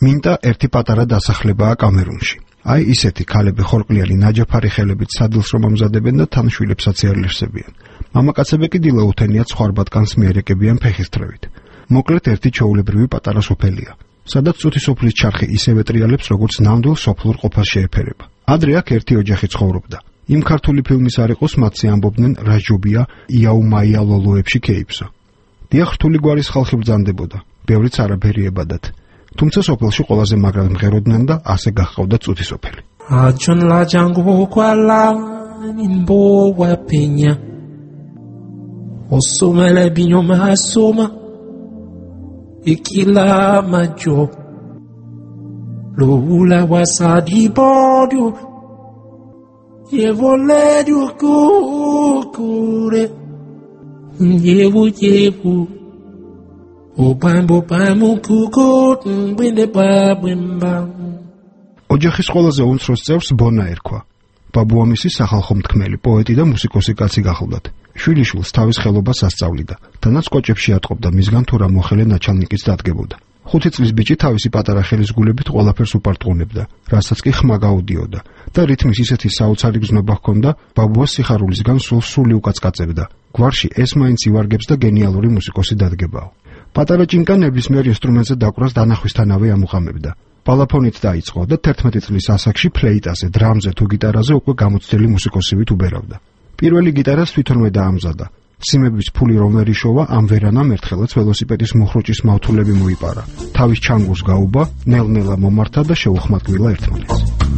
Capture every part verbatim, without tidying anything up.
მინტა ერთი პატარა დასახლებაა კამერუნში. აი ისეთი ქალები ხორკლიანი ნაჯაფარი ხელებით სადილს რომ ამზადებენ და თან შვილებსაც იარლერსებიან. მამაკაცები კი დილაუთენიათ ხვარბატკანს მიერეკებიან ფეხისთრევით. მოკლედ ერთი ჩვეულებრივი პატარა სოფელია, სადაც წუთი სოფლის ჩარხი ისევე ტრიალებს, როგორც ნამდვილ სოფლურ ყოფას შეეფერება. ადრე აქ ერთი ოჯახი ცხოვრობდა. იმ ქართული ფილმის არ იყოს მათზე ამბობდნენ რა ჯობია იაუმაია ლოლოებში ქეიფსო. დიახ, რთული გვარის ხალხი ბრძანდებოდა, ბევრიც არაფერი ებადათ. თუმცა სოფელში ყველაზე მაგრად მღეროდნენ და ასე გაჰყავდა წუთი სოფელი. აჯონ ლაჯანგო ყალა ნინბო ვაპენია ოსომელე ბინო მასომა იკილა მაჯო ლოულა ვასადი ბოდუ ევოლედუ კუკურე ევუ ევუ ოჯახის ყველაზე უმცროს წევრს ბონა ერქვა. ბაბუამისი სახალხო მთქმელი, პოეტი და მუსიკოსი კაცი გახლდათ. შვილიშვილს თავის ხელობას ასწავლიდა, თანაც კოჭებში ატყობდა, მისგან თუ რა მოხელე ნაჩალნიკის დადგებოდა. ხუთი წლის ბიჭი თავისი პატარა ხელის გულებით ყველაფერს უპარტყუნებდა, რასაც კი ხმა გაუდიოდა და რითმის ისეთი საოცარი გზნობა ჰქონდა, ბაბუას სიხარულისგან სულ სული უკაცკაცებდა. გვარში ეს მაინც ივარგებს და გენიალური მუსიკოსი დადგებაო. პატარა ჭინკა ნებისმიერ ინსტრუმენტზე დაკვრას დანახვისთანავე ამუღამებდა. პალაფონით დაიწყო და თერთმეტი წლის ასაკში ფლეიტაზე, დრამზე თუ გიტარაზე უკვე გამოცდილი მუსიკოსივით უბერავდა. პირველი გიტარას თვითონვე დაამზადა. სიმების ფული რომ ვერ იშოვა, ამ ვერანამ ერთხელაც ველოსიპედის მოხროჭის მავთულები მოიპარა. თავის ჩანგურს გაუბა, ნელ-ნელა მომართა და შეუხმატკვილა ერთმანეთს.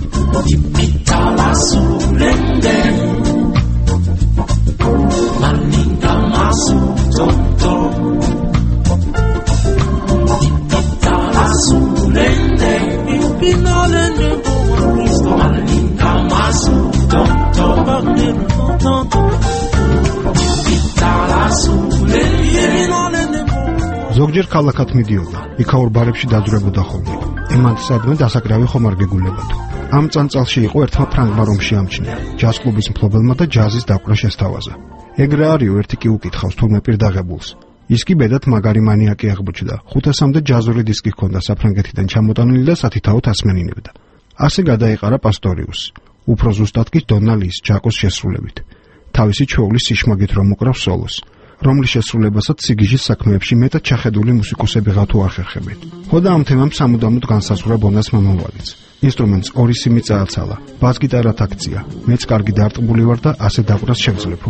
ზოგჯერ ქალაქად მიდიოდა, იქაურ ბარებში დაძვრებოდა ხოლმე. ემანთისადმე დასაკრავი ხომ არ გეგულებადო. ამ წამწალში იყო ერთმა ფრანგმა რომ შეამჩნია, ჯაზ კლუბის მფლობელმა და ჯაზის დაკვრა შესთავაზა. ეგრე არისო, ერთი კი უკითხავს თურმე პირდაღებულს. ის კი ბედად მაგარი მანიაკი აღმოჩნდა. ხუთასამდე ჯაზური დისკი ჰქონდა საფრანგეთიდან ჩამოტანილი და სათითაოდ ასმენინებდა. ასე გადაეყარა პასტორიუსს. უფრო ზუსტად კი დონა ლის ჯაკოს შესრულებით. თავისი ჩვეულის სიშმაგით რომ უკრავს სოლოს, რომლის შესრულებასაც სიგიჟის საქმეებში მეტად ჩახედული მუსიკოსები ღათუ ახერხებენ. ხოდა ამ თემამ სამუდამოდ განსაზღვრა ბონას მომავალიც. ინსტრუმენტს ორი სიმი წააცალა, ბას-გიტარად აქცია. მეც კარგი დარტყმული ვარ და ასე დაკვრას შევძლებო.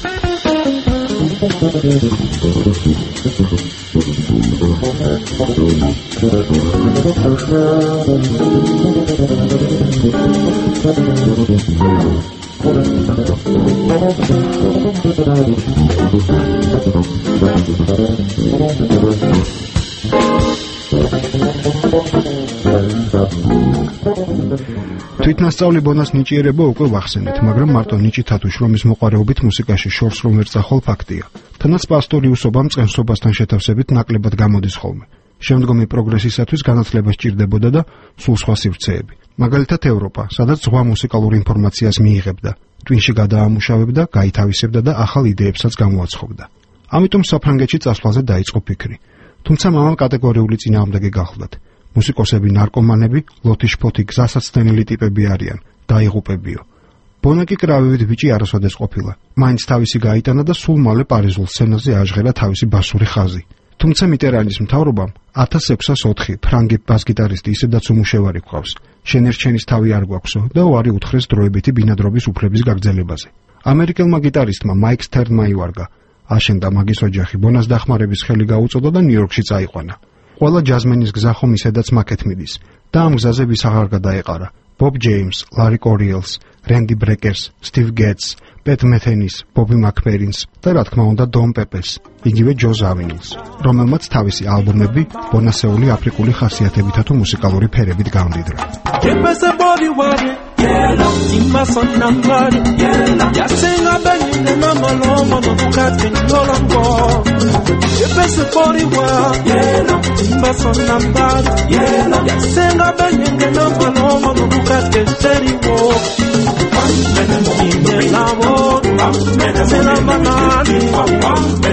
თვითნასწავლი ბონას ნიჭიერება უკვე ვახსენეთ, მაგრამ მარტო ნიჭითათუ შრომის მოყარეობით მუსიკაში შორს რომ ვერ წახვალ ფაქტია. თანაც პასტორიუსობამ წყენსობასთან შეთავსებით ნაკლებად გამოდის ხოლმე. შემდგომი პროგრესისათვის განათლება სჭირდებოდა და სულ სხვა სივრცეები. მაგალითად ევროპა, სადაც ზღვა მუსიკალურ ინფორმაციას მიიღებდა, ტვინში გადაამუშავებდა, გაითავისებდა და ახალ იდეებსაც გამოაცხობდა. ამიტომ საფრანგეთში წასვლაზე დაიწყო ფიქრი. თუმცა მამამ კატეგორიული წინააღმდეგი გახლდათ. მუსიკოსები ნარკომანები, ლოთიშ-ფოთი გზასაცდენილი ტიპები არიან, დაიღუპებიო. ბონა კი კრავივით ბიჭი არასოდეს ყოფილა. მაინც თავისი გაიტანა და სულ მალე პარიზულ სცენაზე აჟღერა თავისი ბასური ხაზი. თუმცა მიტერანის მთავრობამ ათას ექვსას ოთხი ფრანგი ბას-გიტარისტი ისედაც უმუშევარი გვყავს. შენერჩენის თავი არ გვაქვსო და უარი უთხრეს დროებითი ბინადრობის უფლების გაგრძელებაზე. ამერიკელმა გიტარისტმა მაიკ სტერნმა ივარგა. აშენდა მაგის ოჯახი, ბონას დახმარების ხელი გაუწოდა და ნიუ-იორკში წაიყვანა. ყველა ჯაზმენის გზა ხომ ისედაც მაკეთ მიდის და ამ გზაზე ვის აღარ გადაეყარა. ბობ ჯეიმს, ლარი კორიელს, რენდი ბრეკერს, სტივ გეტს, პეტ მეთენის, ბობი მაკფერინს და რა თქმა უნდა დონ პეპეს, იგივე ჯო ზავინილს, რომელმაც თავისი ალბომები ბონასეული აფრიკული ხასიათებითა თუ მუსიკალური ფერებით გამდიდრა.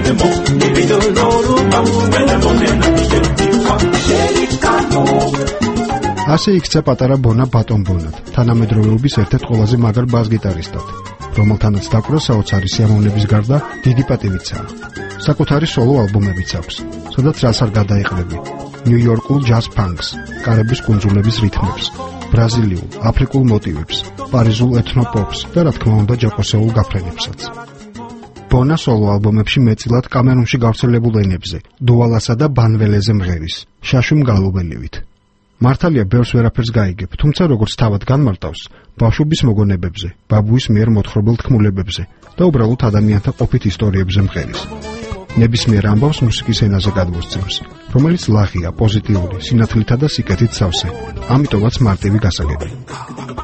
Americano ასე იქცა პატარა ბონა ბატონ ბონად, თანამედროვეობის ერთ-ერთ ყველაზე მაგარ ბას-გიტარისტად, რომელთანაც დაკვრა საოცარი სიამოვნების გარდა დიდი პატივიცაა. საკუთარი სოლო ალბომებიც აქვს, სადაც რას არ გადაიყრები: ნიუ-იორკულ ჯაზ ფანკს, კარიბის კუნძულების რითმებს, ბრაზილიულ, აფრიკულ მოტივებს, პარიზულ ეთნოპოპს და რა თქმა უნდა ჯაკოსეულ გაფრენებსაც. ბონა სოლო ალბომებში მეტწილად კამერუნში გავრცელებულ ენებზე, დუალასა და ბანველეზე მღერის, შაშვი მგალობელივით. მართალია ბევრს ვერაფერს გაიგებ, თუმცა როგორც თავად განმარტავს, ბავშვობის მოგონებებზე, ბაბუის მიერ მოთხრობილ თქმულებებზე და უბრალოდ ადამიანთა ყოფით ისტორიებზე მღერის. ნებისმიერ ამბავს მუსიკის ენაზე გადმოსცემს, რომელიც ლაღია, პოზიტიური, სინათლითა და სიკეთით სავსე, ამიტომაც მარტივი გასაგები.